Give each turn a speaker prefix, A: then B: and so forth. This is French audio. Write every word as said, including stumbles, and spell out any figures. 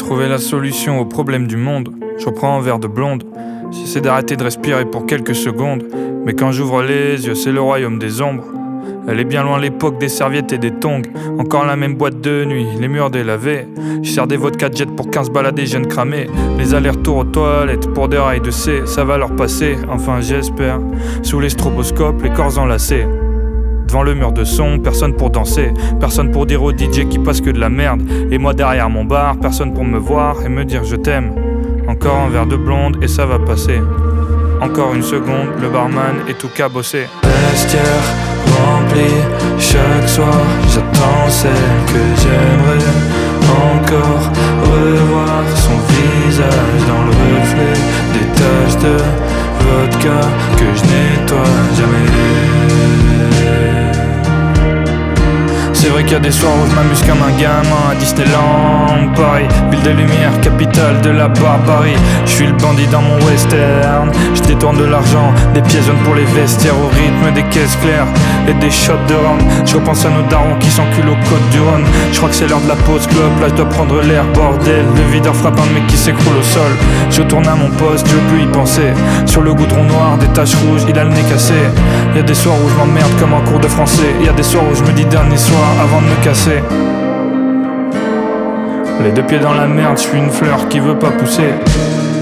A: Trouver la solution aux problèmes du monde. Je reprends un verre de blonde. J'essaie d'arrêter de respirer pour quelques secondes. Mais quand j'ouvre les yeux, c'est le royaume des ombres. Elle est bien loin l'époque des serviettes et des tongs. Encore la même boîte de nuit, les murs délavés. Je sers des vodka jet pour quinze balades des jeunes cramés. Les allers-retours aux toilettes pour des rails de C. Ça va leur passer, enfin j'espère. Sous les stroboscopes, les corps enlacés. Devant le mur de son, personne pour danser. Personne pour dire au D J qu'il passe que de la merde. Et moi derrière mon bar, personne pour me voir et me dire je t'aime. Encore un verre de blonde et ça va passer. Encore une seconde, le barman est tout cabossé.
B: Vestiaire rempli chaque soir, j'attends celle que j'aimerais encore revoir. Son visage dans le reflet des taches de vodka que je nettoie jamais. C'est vrai qu'il y a des soirs où je m'amuse comme un gamin à Disneyland, Paris, ville des lumières, capitale de la barbarie. Je suis le bandit dans mon western. Je détourne de l'argent, des pièces jaunes pour les vestiaires au rythme des caisses claires et des shots de rhum. Je repense à nos darons qui s'enculent aux côtes du Rhône. Je crois que c'est l'heure de la pause clope, là je dois prendre l'air, bordel. Le videur frappe un mec qui s'écroule au sol. Je tourne à mon poste, je peux y penser. Sur le goudron noir, des taches rouges, il a le nez cassé. Y'a des soirs où je m'emmerde comme en cours de français. Y'a des soirs où je me dis dernier soir avant de me casser. Les deux pieds dans la merde, je suis une fleur qui veut pas pousser.